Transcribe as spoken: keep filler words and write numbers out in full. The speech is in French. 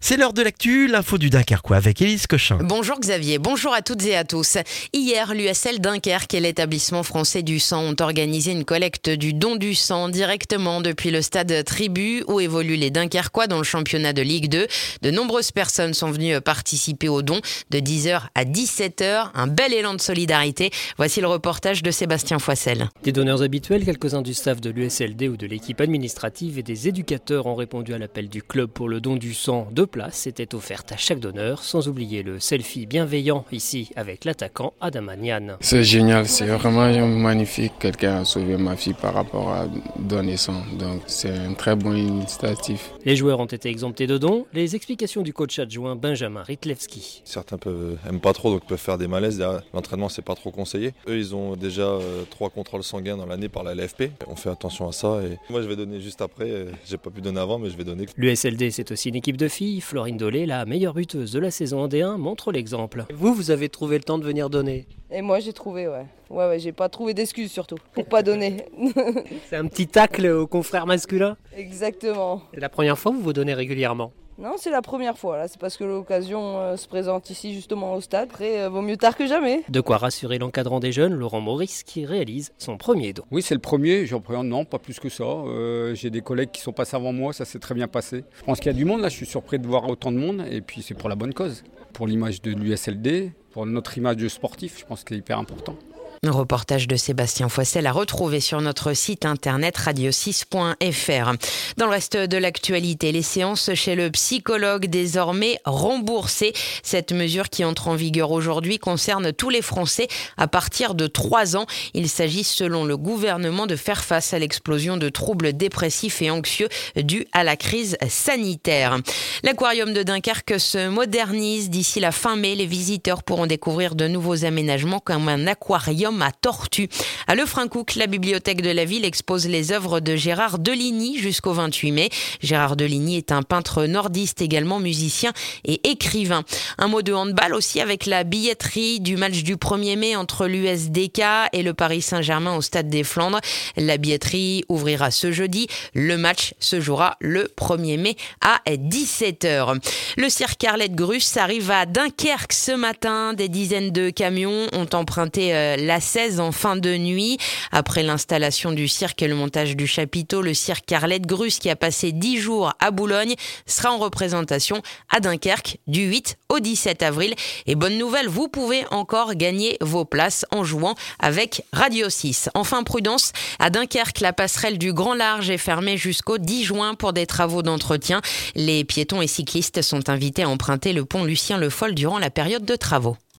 C'est l'heure de l'actu, l'info du Dunkerquois avec Élise Cochin. Bonjour Xavier, bonjour à toutes et à tous. Hier, l'U S L Dunkerque et l'établissement français du sang ont organisé une collecte du don du sang directement depuis le stade Tribu où évoluent les Dunkerquois dans le championnat de Ligue deux. De nombreuses personnes sont venues participer au don de dix heures à dix-sept heures. Un bel élan de solidarité. Voici le reportage de Sébastien Foissel. Des donneurs habituels, quelques-uns du staff de l'U S L D ou de l'équipe administrative et des éducateurs ont répondu à l'appel du club pour le don du sang. Deux places étaient offertes à chaque donneur, sans oublier le selfie bienveillant ici avec l'attaquant Adam Agnan. C'est génial, c'est vraiment magnifique. Quelqu'un a sauvé ma fille par rapport à donner sang, donc c'est un très bon initiative. Les joueurs ont été exemptés de dons. Les explications du coach adjoint Benjamin Ritlewski. Certains peuvent, aiment pas trop, donc peuvent faire des malaises. L'entraînement, c'est pas trop conseillé. Eux, ils ont déjà euh, trois contrôles sanguins dans l'année par la L F P. On fait attention à ça. Et moi, je vais donner juste après. J'ai pas pu donner avant, mais je vais donner. L'U S L D, c'est aussi une équipe de filles. Florine Dolé, la meilleure buteuse de la saison en D un, montre l'exemple. Vous, vous avez trouvé le temps de venir donner? Et moi j'ai trouvé, ouais. Ouais, ouais, j'ai pas trouvé d'excuses surtout, pour pas donner. C'est un petit tacle aux confrères masculins? Exactement. C'est la première fois que vous vous donnez régulièrement? Non, c'est la première fois, là. C'est parce que l'occasion euh, se présente ici justement au stade. Après, euh, vaut mieux tard que jamais. De quoi rassurer l'encadrant des jeunes, Laurent Maurice, qui réalise son premier don. Oui, c'est le premier, j'en prends non, pas plus que ça. Euh, j'ai des collègues qui sont passés avant moi, ça s'est très bien passé. Je pense qu'il y a du monde là, je suis surpris de voir autant de monde, et puis c'est pour la bonne cause. Pour l'image de l'U S L D, pour notre image de sportif, je pense que c'est hyper important. Un reportage de Sébastien Foissel à retrouver sur notre site internet radio six point f r. Dans le reste de l'actualité, les séances chez le psychologue désormais remboursées. Cette mesure qui entre en vigueur aujourd'hui concerne tous les Français à partir de trois ans. Il s'agit selon le gouvernement de faire face à l'explosion de troubles dépressifs et anxieux dus à la crise sanitaire. L'aquarium de Dunkerque se modernise. D'ici la fin mai, les visiteurs pourront découvrir de nouveaux aménagements comme un aquarium à tortues. À Lefrancouc, la bibliothèque de la ville expose les œuvres de Gérard Deligny jusqu'au vingt-huit mai. Gérard Deligny est un peintre nordiste, également musicien et écrivain. Un mot de handball aussi avec la billetterie du match du premier mai entre l'U S D K et le Paris Saint-Germain au Stade des Flandres. La billetterie ouvrira ce jeudi. Le match se jouera le premier mai à dix-sept heures. Le cirque Arlette Gruss arrive à Dunkerque ce matin. Des dizaines de camions ont emprunté euh, la seize en fin de nuit. Après l'installation du cirque et le montage du chapiteau, le cirque Arlette Gruss, qui a passé dix jours à Boulogne, sera en représentation à Dunkerque du huit au dix-sept avril. Et bonne nouvelle, vous pouvez encore gagner vos places en jouant avec Radio six. Enfin, prudence, à Dunkerque, la passerelle du Grand Large est fermée jusqu'au dix juin pour des travaux d'entretien. Les piétons et cyclistes sont invités à emprunter le pont Lucien Le Foll durant la période de travaux.